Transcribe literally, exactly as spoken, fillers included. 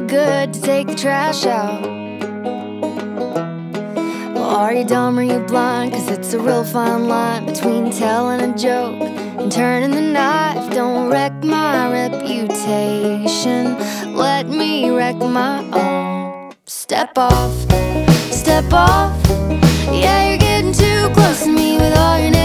good to take the trash out. Well, are you dumb or you blind? Cause it's a real fine line between telling a joke and turning the knife. Don't wreck my reputation, let me wreck my own. Step off, step off. Yeah, you're getting too close to me with all your